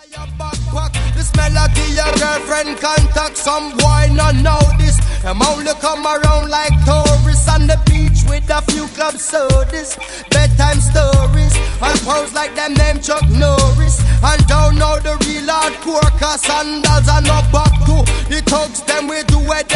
Your backpack, this melody your girlfriend contact. Some boy not know this. Them only come around like tourists on the beach with a few club sodas, bedtime stories, and pose like them name Chuck Norris. And don't know the real hardcore, cause sandals are no back to. The thugs them we do it